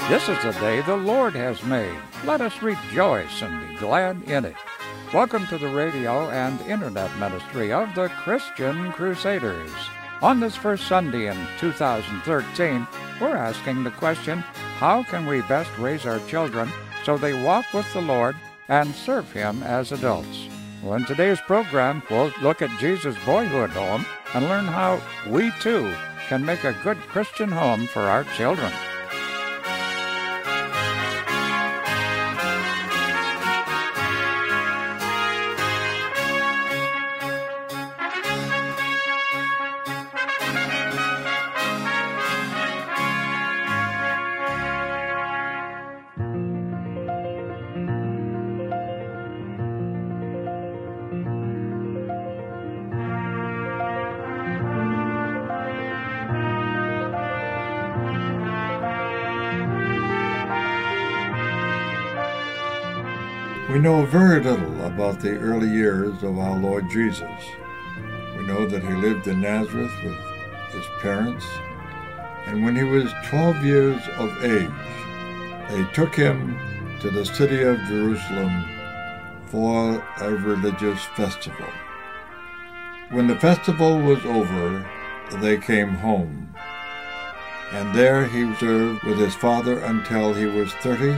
This is the day the Lord has made. Let us rejoice and be glad in it. Welcome to the radio and internet ministry of the Christian Crusaders. On this first Sunday in 2013, we're asking the question, how can we best raise our children so they walk with the Lord and serve Him as adults? Well, in today's program, we'll look at Jesus' boyhood home and learn how we, too, can make a good Christian home for our children. We know very little about the early years of our Lord Jesus. We know that He lived in Nazareth with His parents, and when He was 12 years of age, they took Him to the city of Jerusalem for a religious festival. When the festival was over, they came home, and there He served with His father until He was 30,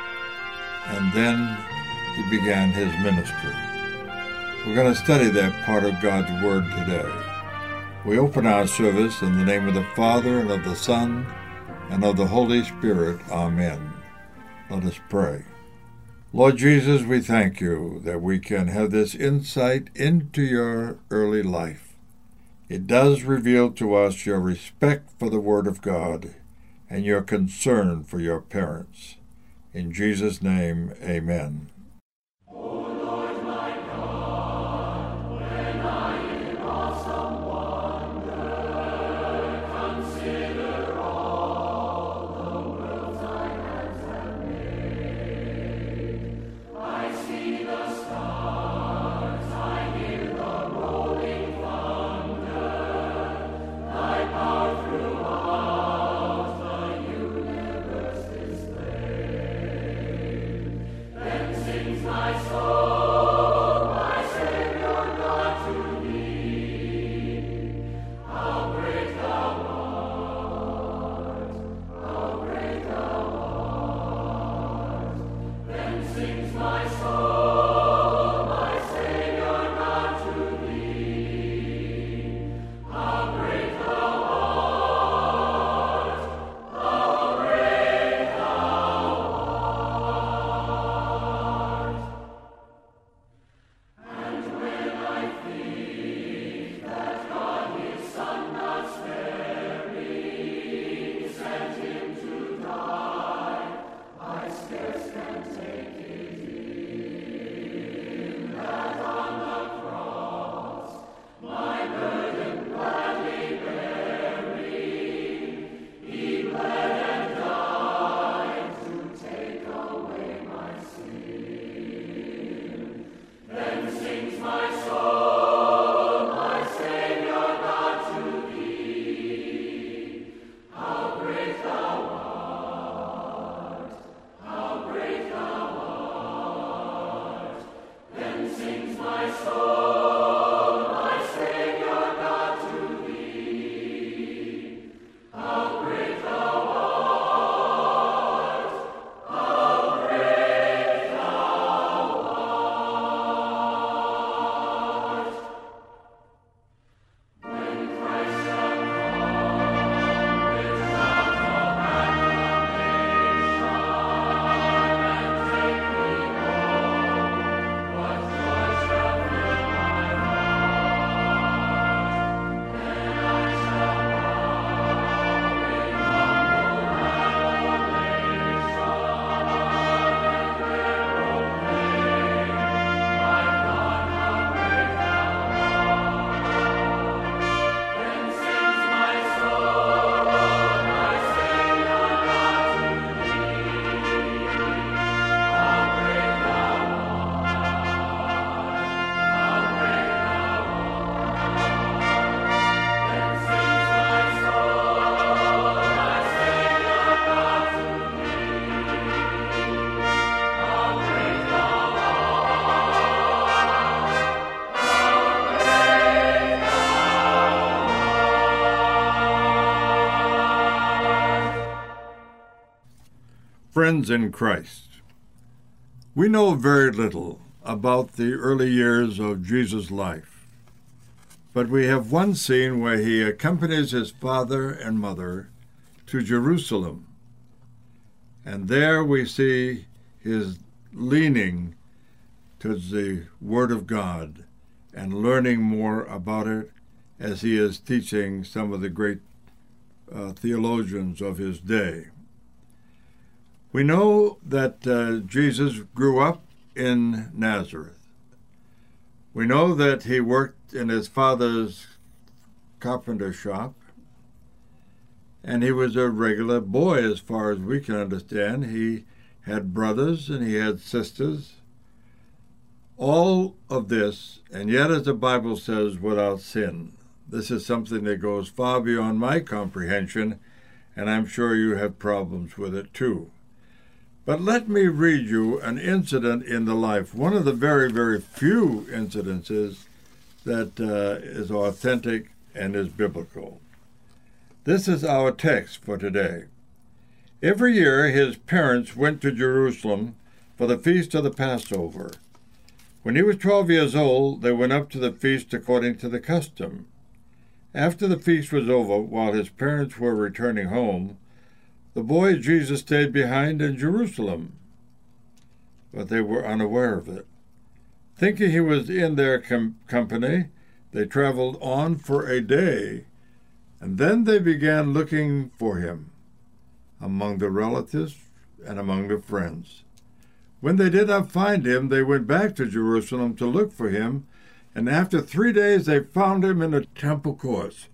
and then He began His ministry. We're going to study that part of God's Word today. We open our service in the name of the Father, and of the Son, and of the Holy Spirit. Amen. Let us pray. Lord Jesus, we thank You that we can have this insight into Your early life. It does reveal to us Your respect for the Word of God and Your concern for Your parents. In Jesus' name, amen. Then Friends in Christ, we know very little about the early years of Jesus' life, but we have one scene where he accompanies his father and mother to Jerusalem, and there we see his leaning towards the Word of God and learning more about it as he is teaching some of the great theologians of his day. We know that Jesus grew up in Nazareth. We know that he worked in his father's carpenter shop, and he was a regular boy as far as we can understand. He had brothers and he had sisters. All of this, and yet, as the Bible says, without sin. This is something that goes far beyond my comprehension, and I'm sure you have problems with it too. But let me read you an incident in the life, one of the very, very few incidences that is authentic and is biblical. This is our text for today. Every year his parents went to Jerusalem for the feast of the Passover. When he was 12 years old, they went up to the feast according to the custom. After the feast was over, while his parents were returning home, the boy Jesus stayed behind in Jerusalem, but they were unaware of it. Thinking he was in their company, they traveled on for a day, and then they began looking for him among the relatives and among the friends. When they did not find him, they went back to Jerusalem to look for him, and after 3 days they found him in the temple courts.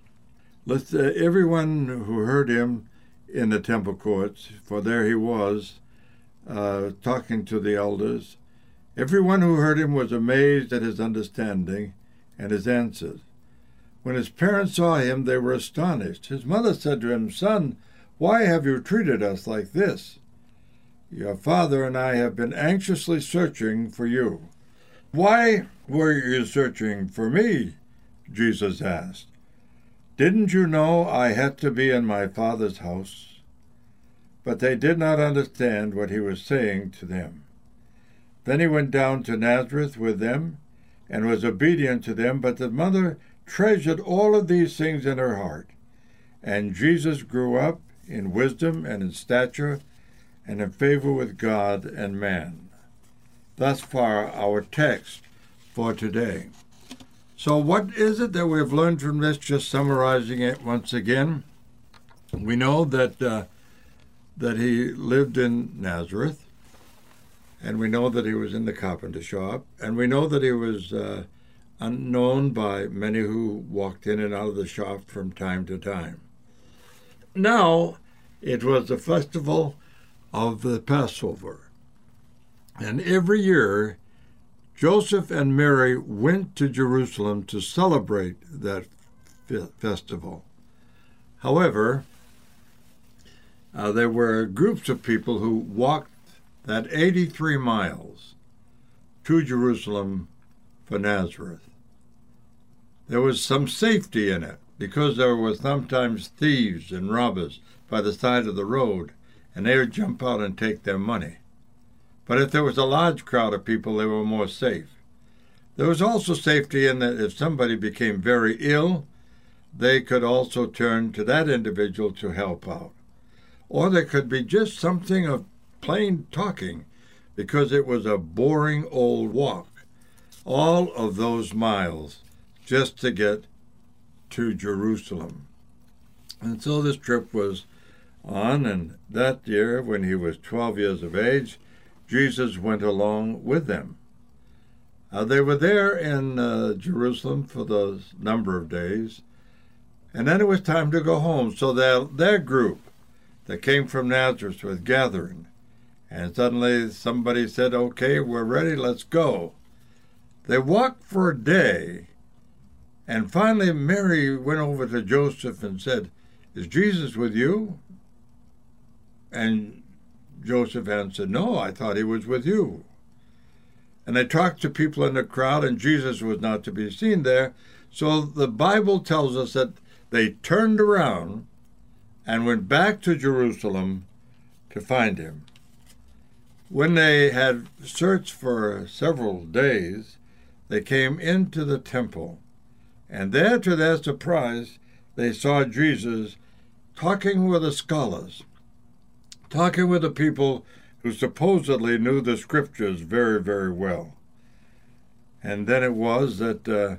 Everyone who heard him in the temple courts, for there he was, talking to the elders. Everyone who heard him was amazed at his understanding and his answers. When his parents saw him, they were astonished. His mother said to him, "Son, why have you treated us like this? Your father and I have been anxiously searching for you." "Why were you searching for me?" Jesus asked. "Didn't you know I had to be in my Father's house?" But they did not understand what he was saying to them. Then he went down to Nazareth with them and was obedient to them, but the mother treasured all of these things in her heart. And Jesus grew up in wisdom and in stature and in favor with God and man. Thus far our text for today. So what is it that we've learned from this? Just summarizing it once again, we know that he lived in Nazareth, and we know that he was in the carpenter shop, and we know that he was unknown by many who walked in and out of the shop from time to time. Now, it was the festival of the Passover, and every year Joseph and Mary went to Jerusalem to celebrate that festival. However, there were groups of people who walked that 83 miles to Jerusalem for Nazareth. There was some safety in it because there were sometimes thieves and robbers by the side of the road, and they would jump out and take their money. But if there was a large crowd of people, they were more safe. There was also safety in that if somebody became very ill, they could also turn to that individual to help out. Or there could be just something of plain talking, because it was a boring old walk, all of those miles just to get to Jerusalem. And so this trip was on, and that year, when he was 12 years of age, Jesus went along with them. They were there in Jerusalem for the number of days, and then it was time to go home. So their group that came from Nazareth was gathering, and suddenly somebody said, "Okay, we're ready, let's go." They walked for a day, and finally Mary went over to Joseph and said, "Is Jesus with you?" And Joseph answered, "No, I thought he was with you." And they talked to people in the crowd, and Jesus was not to be seen there. So the Bible tells us that they turned around and went back to Jerusalem to find him. When they had searched for several days, they came into the temple, and there, to their surprise, they saw Jesus talking with the scholars, talking with the people who supposedly knew the Scriptures very, very well. And then it was that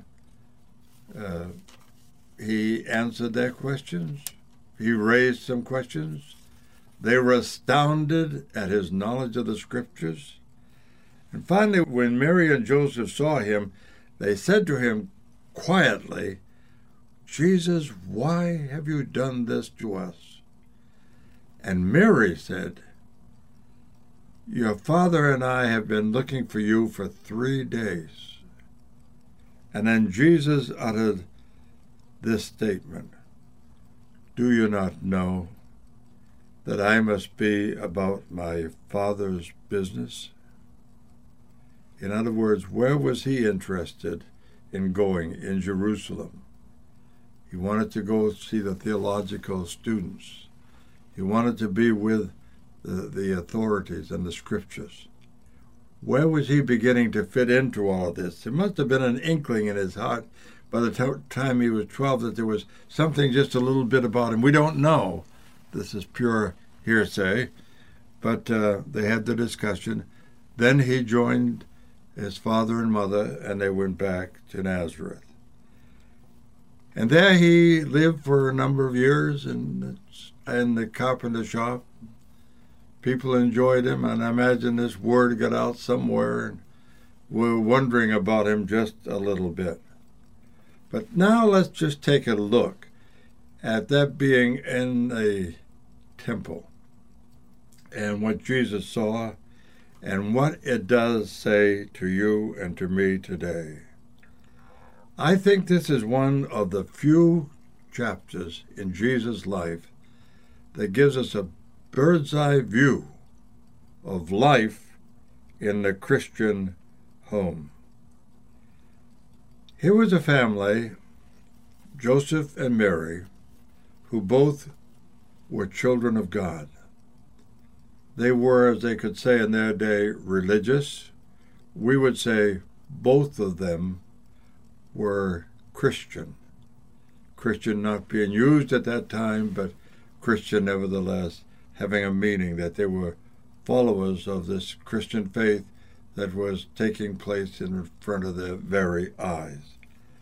he answered their questions. He raised some questions. They were astounded at his knowledge of the Scriptures. And finally, when Mary and Joseph saw him, they said to him quietly, "Jesus, why have you done this to us?" And Mary said, "Your father and I have been looking for you for 3 days." And then Jesus uttered this statement, "Do you not know that I must be about my Father's business?" In other words, where was he interested in going in Jerusalem? He wanted to go see the theological students. He wanted to be with the authorities and the Scriptures. Where was he beginning to fit into all of this? There must have been an inkling in his heart by the time he was 12 that there was something just a little bit about him. We don't know. This is pure hearsay. But they had the discussion. Then he joined his father and mother, and they went back to Nazareth. And there he lived for a number of years in the carpenter shop. People enjoyed him, and I imagine this word got out somewhere, and we're wondering about him just a little bit. But now let's just take a look at that being in a temple and what Jesus saw and what it does say to you and to me today. I think this is one of the few chapters in Jesus' life that gives us a bird's eye view of life in the Christian home. Here was a family, Joseph and Mary, who both were children of God. They were, as they could say in their day, religious. We would say both of them were Christian. Christian not being used at that time, but Christian nevertheless, having a meaning that they were followers of this Christian faith that was taking place in front of their very eyes.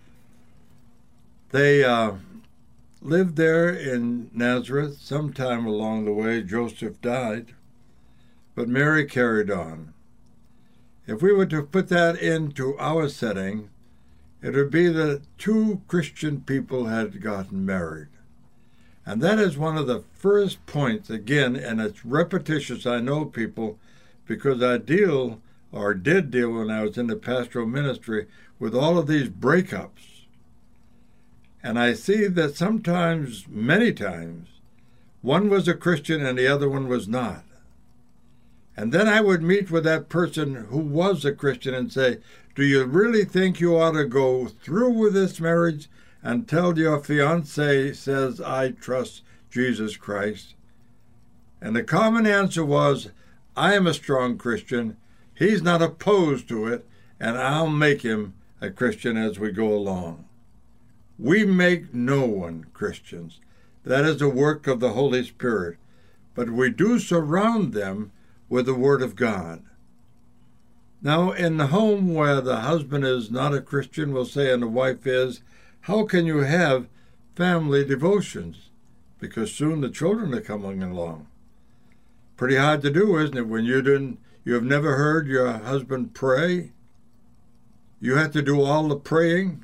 They lived there in Nazareth. Sometime along the way, Joseph died, but Mary carried on. If we were to put that into our setting, it would be that 2 Christian people had gotten married. And that is one of the first points, again, and it's repetitious, I know, people, because I did deal when I was in the pastoral ministry with all of these breakups. And I see that sometimes, many times, one was a Christian and the other one was not. And then I would meet with that person who was a Christian and say, "Do you really think you ought to go through with this marriage until your fiancé says, 'I trust Jesus Christ'?" And the common answer was, "I am a strong Christian. He's not opposed to it, and I'll make him a Christian as we go along." We make no one Christians. That is the work of the Holy Spirit. But we do surround them with the Word of God. Now, in the home where the husband is not a Christian, we'll say, and the wife is, how can you have family devotions? Because soon the children are coming along. Pretty hard to do, isn't it, when you have never heard your husband pray? You have to do all the praying.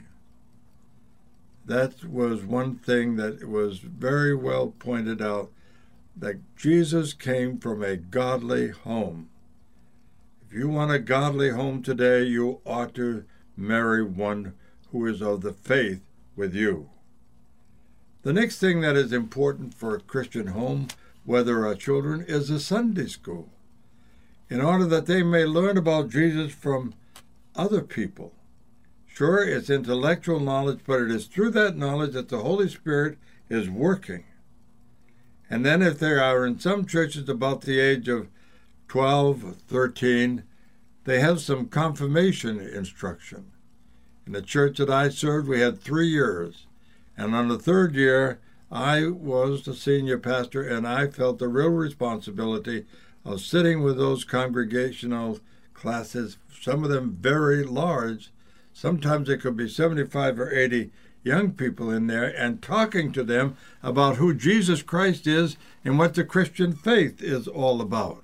That was one thing that was very well pointed out, that Jesus came from a godly home. If you want a godly home today, you ought to marry one who is of the faith with you. The next thing that is important for a Christian home, whether our children, is a Sunday school, in order that they may learn about Jesus from other people. Sure, it's intellectual knowledge, but it is through that knowledge that the Holy Spirit is working. And then if they are in some churches about the age of 12 or 13, they have some confirmation instruction. In the church that I served, we had 3 years. And on the 3rd year, I was the senior pastor, and I felt the real responsibility of sitting with those congregational classes, some of them very large. Sometimes it could be 75 or 80 young people in there, and talking to them about who Jesus Christ is and what the Christian faith is all about.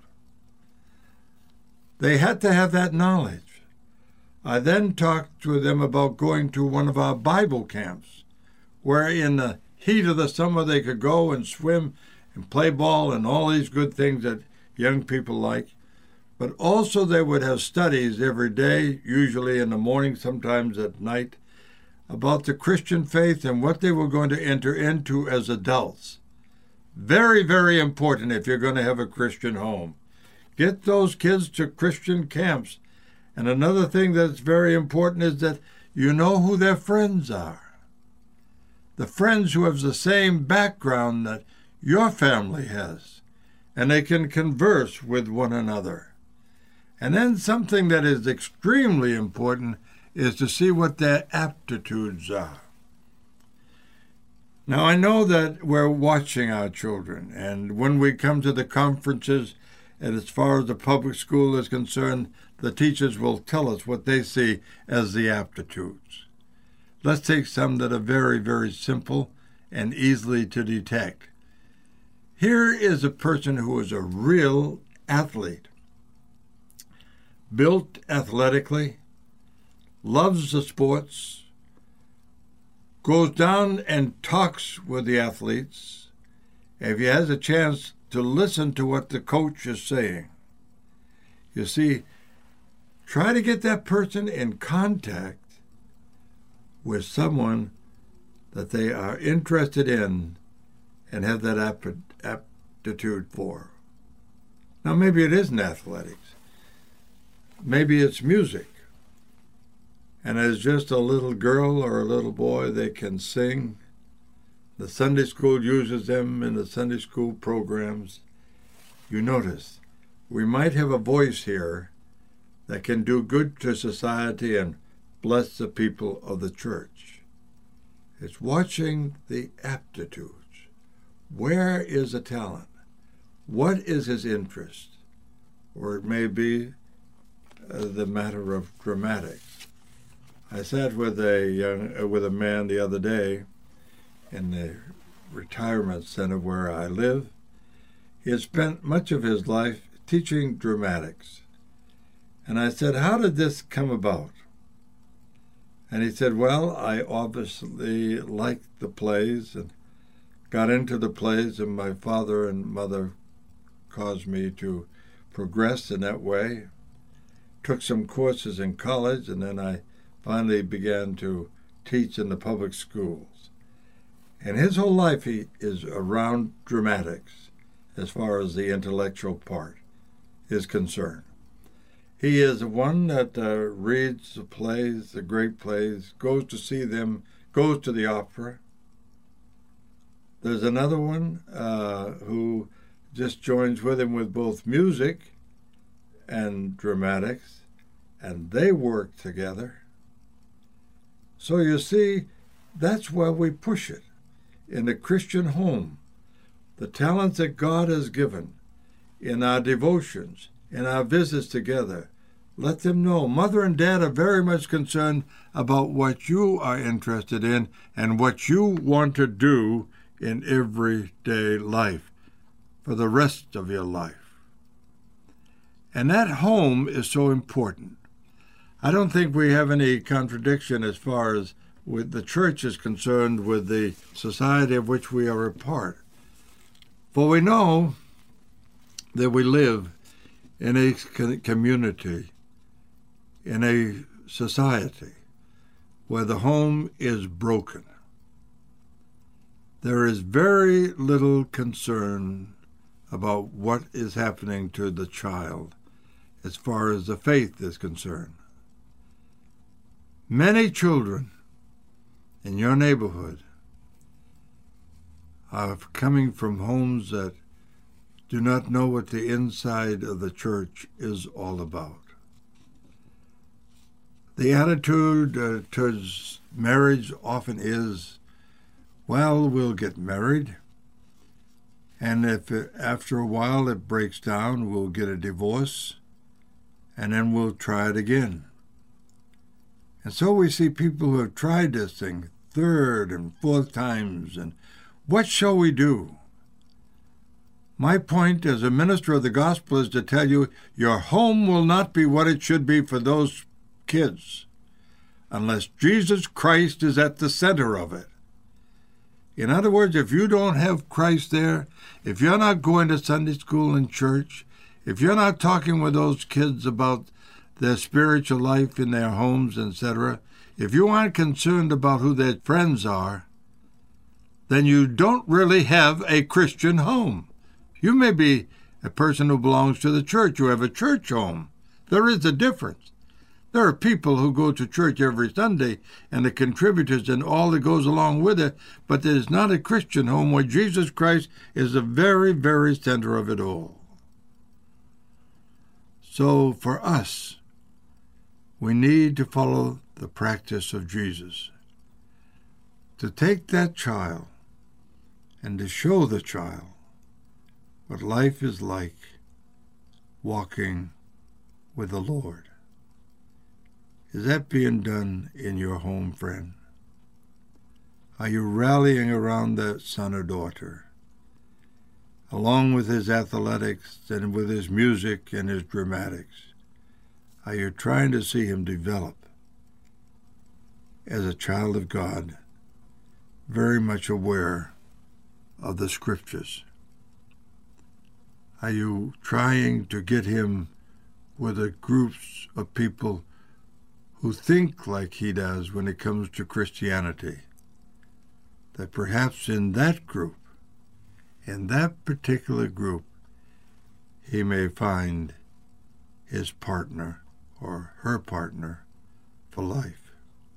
They had to have that knowledge. I then talked to them about going to one of our Bible camps, where in the heat of the summer they could go and swim and play ball and all these good things that young people like. But also they would have studies every day, usually in the morning, sometimes at night, about the Christian faith and what they were going to enter into as adults. Very, very important if you're going to have a Christian home. Get those kids to Christian camps. And another thing that's very important is that you know who their friends are. The friends who have the same background that your family has. And they can converse with one another. And then something that is extremely important is to see what their aptitudes are. Now, I know that we're watching our children, and when we come to the conferences, and as far as the public school is concerned, the teachers will tell us what they see as the aptitudes. Let's take some that are very, very simple and easily to detect. Here is a person who is a real athlete, built athletically, loves the sports, goes down and talks with the athletes, if he has a chance to listen to what the coach is saying. You see, try to get that person in contact with someone that they are interested in and have that aptitude for. Now, maybe it isn't athletics. Maybe it's music. And as just a little girl or a little boy, they can sing. The Sunday school uses them in the Sunday school programs. You notice, we might have a voice here that can do good to society and bless the people of the church. It's watching the aptitudes. Where is the talent? What is his interest? Or it may be the matter of dramatics. I sat with a man the other day in the retirement center where I live. He had spent much of his life teaching dramatics. And I said, "How did this come about?" And he said, "Well, I obviously liked the plays and got into the plays, and my father and mother caused me to progress in that way. Took some courses in college, and then I finally began to teach in the public schools." And his whole life he is around dramatics as far as the intellectual part is concerned. He is one that reads the plays, the great plays, goes to see them, goes to the opera. There's another one who just joins with him with both music and dramatics, and they work together. So you see, that's where we push it. In the Christian home, the talents that God has given, in our devotions, in our visits together, let them know. Mother and Dad are very much concerned about what you are interested in and what you want to do in everyday life for the rest of your life. And that home is so important. I don't think we have any contradiction as far as with the church is concerned with the society of which we are a part. For we know that we live in a community, in a society where the home is broken. There is very little concern about what is happening to the child as far as the faith is concerned. Many children in your neighborhood of coming from homes that do not know what the inside of the church is all about. The attitude towards marriage often is, well, we'll get married, and if after a while it breaks down, we'll get a divorce, and then we'll try it again. And so we see people who have tried this thing third and fourth times, and what shall we do? My point as a minister of the gospel is to tell you, your home will not be what it should be for those kids unless Jesus Christ is at the center of it. In other words, if you don't have Christ there, if you're not going to Sunday school and church, if you're not talking with those kids about their spiritual life in their homes, etc., if you aren't concerned about who their friends are, then you don't really have a Christian home. You may be a person who belongs to the church. You have a church home. There is a difference. There are people who go to church every Sunday and the contributors and all that goes along with it, but there's not a Christian home where Jesus Christ is the very, very center of it all. So for us, we need to follow the practice of Jesus, to take that child and to show the child what life is like walking with the Lord. Is that being done in your home, friend? Are you rallying around that son or daughter, along with his athletics and with his music and his dramatics? Are you trying to see him develop as a child of God, very much aware of the Scriptures? Are you trying to get him with the groups of people who think like he does when it comes to Christianity? That perhaps in that group, in that particular group, he may find his partner or her partner for life.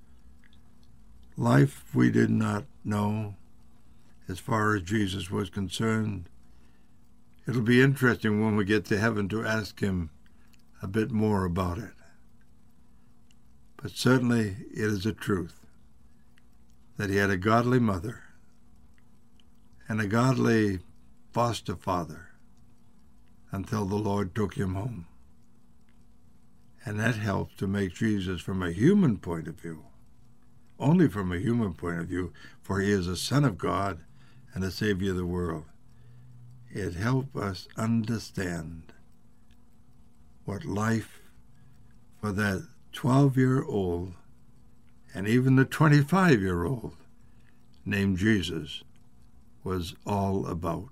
Life we did not know as far as Jesus was concerned. It'll be interesting when we get to heaven to ask him a bit more about it. But certainly it is a truth that he had a godly mother and a godly foster father until the Lord took him home. And that helps to make Jesus, from a human point of view, only from a human point of view, for he is a Son of God and a Savior of the world. It helps us understand what life for that 12-year-old and even the 25-year-old named Jesus was all about.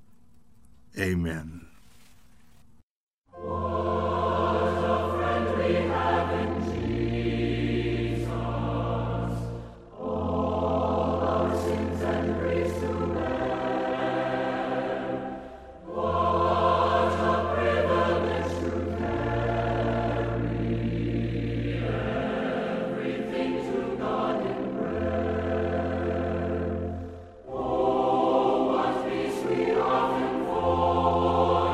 Amen. Oh,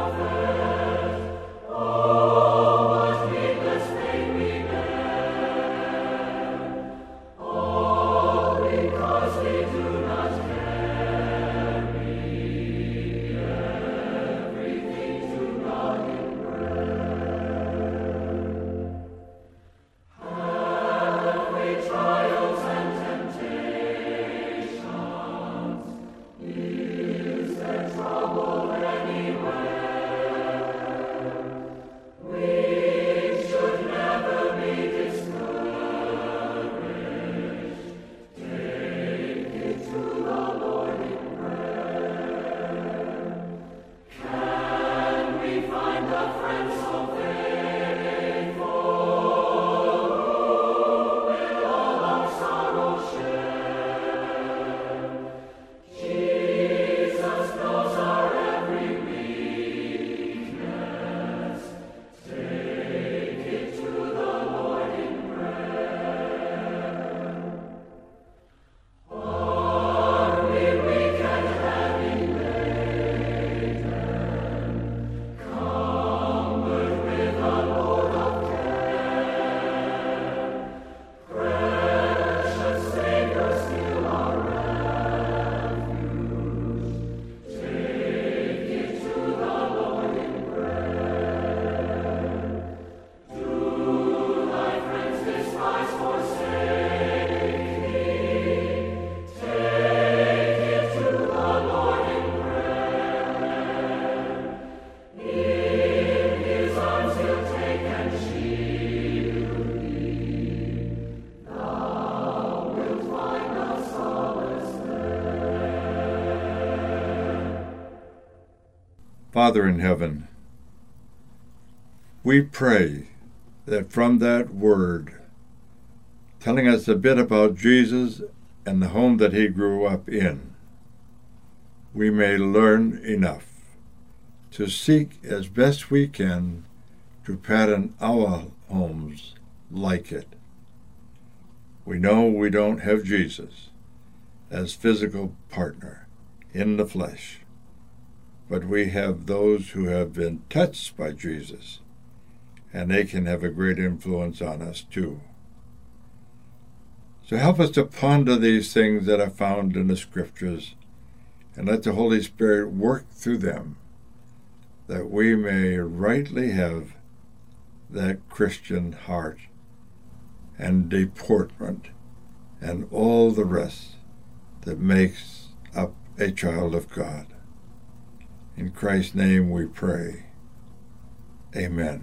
Father in heaven, we pray that from that word, telling us a bit about Jesus and the home that he grew up in, we may learn enough to seek as best we can to pattern our homes like it. We know we don't have Jesus as physical partner in the flesh, but we have those who have been touched by Jesus, and they can have a great influence on us too. So help us to ponder these things that are found in the Scriptures, and let the Holy Spirit work through them, that we may rightly have that Christian heart and deportment and all the rest that makes up a child of God. In Christ's name we pray. Amen.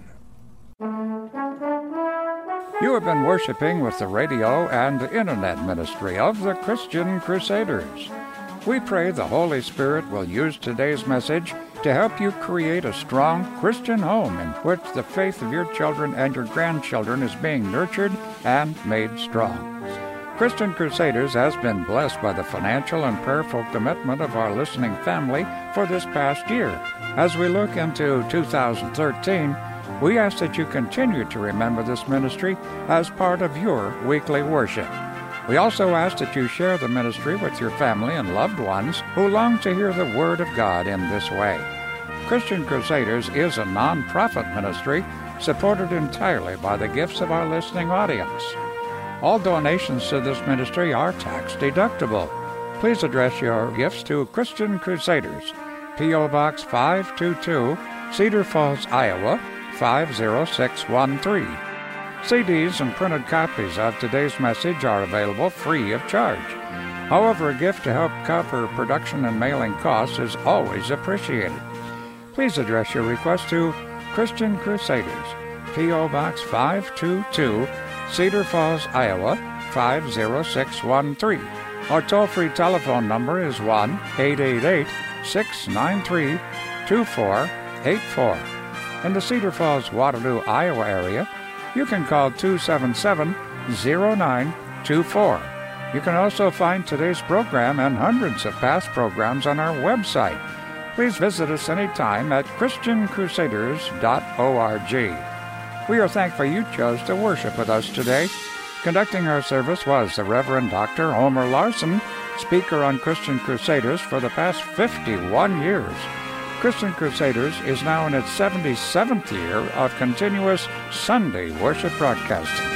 You have been worshiping with the radio and internet ministry of the Christian Crusaders. We pray the Holy Spirit will use today's message to help you create a strong Christian home in which the faith of your children and your grandchildren is being nurtured and made strong. Christian Crusaders has been blessed by the financial and prayerful commitment of our listening family for this past year. As we look into 2013, we ask that you continue to remember this ministry as part of your weekly worship. We also ask that you share the ministry with your family and loved ones who long to hear the Word of God in this way. Christian Crusaders is a non-profit ministry supported entirely by the gifts of our listening audience. All donations to this ministry are tax-deductible. Please address your gifts to Christian Crusaders, P.O. Box 522, Cedar Falls, Iowa, 50613. CDs and printed copies of today's message are available free of charge. However, a gift to help cover production and mailing costs is always appreciated. Please address your request to Christian Crusaders, P.O. Box 522, Cedar Falls, Iowa, 50613. Our toll-free telephone number is 1-888-693-2484. In the Cedar Falls, Waterloo, Iowa area, you can call 277-0924. You can also find today's program and hundreds of past programs on our website. Please visit us anytime at ChristianCrusaders.org. We are thankful you chose to worship with us today. Conducting our service was the Reverend Dr. Homer Larson, speaker on Christian Crusaders for the past 51 years. Christian Crusaders is now in its 77th year of continuous Sunday worship broadcasting.